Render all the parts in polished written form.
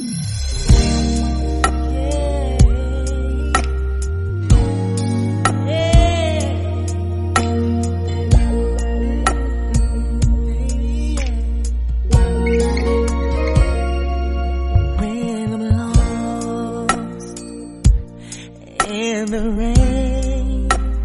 In the rain,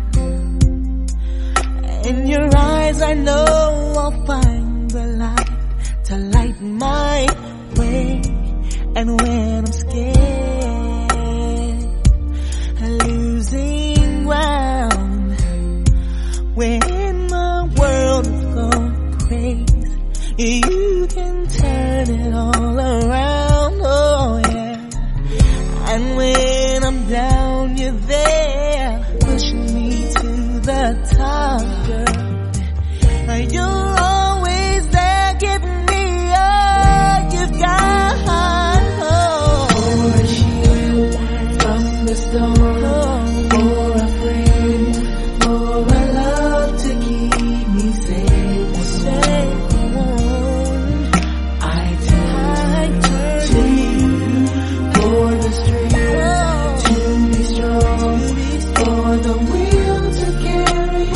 in your eyes I know I'll find the light to light my way. And when I'm scared, losing ground, when my world is going crazy, you can turn it all around, oh yeah. And when I'm down, you're there, pushing me to the top, girl. You're always there, giving me all you've got. For a shield from the storm, for a friend, for a love to keep me safe and warm. I turn to you for the strength to be strong, for the will to carry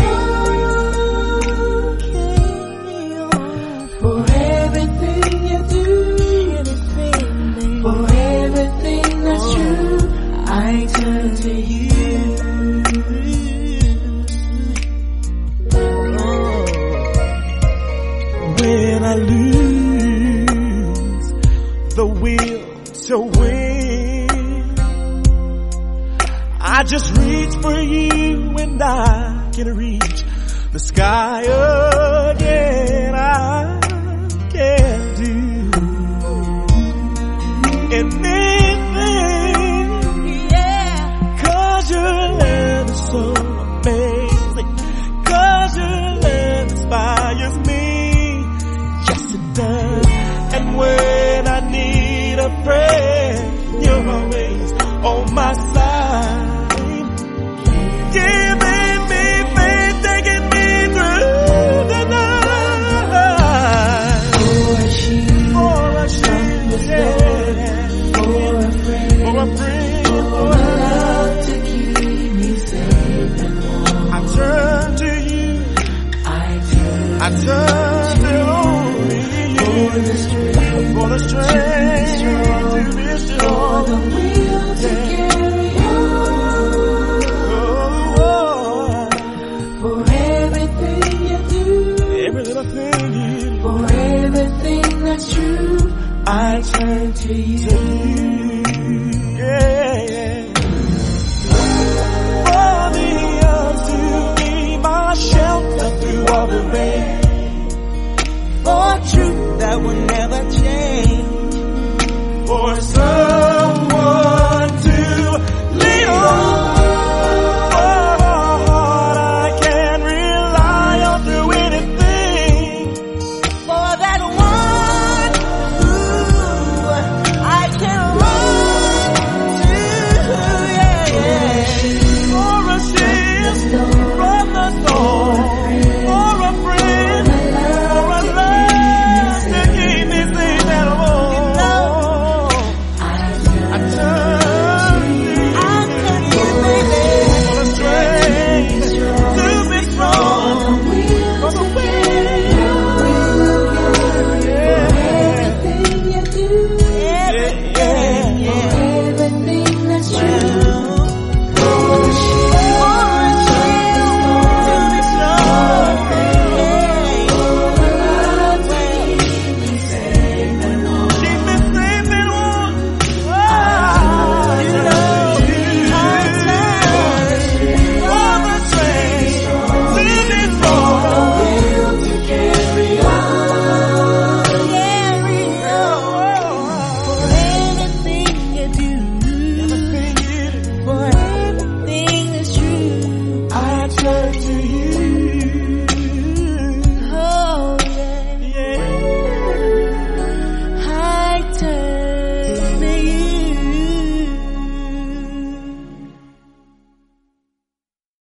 on, for everything you do, for everything that's true. I turn to you. When I lose the will to win, I just reach for you and I can reach the sky again. I can't do anything, yeah, 'cause your love is so amazing, 'cause your love inspires me, yes it does. And when I need a friend, you're always on my side, giving me faith, taking me through the night. For a shield, yeah. For a friend, for a love to keep me safe and warm. I turn to you, I turn to only you, for the strength to be strong, for the will to carry on, for everything you do, every little thing you do, for everything that's true. I turn to you, yeah. For the earth to be my shelter through all the rain, for truth that will never change, for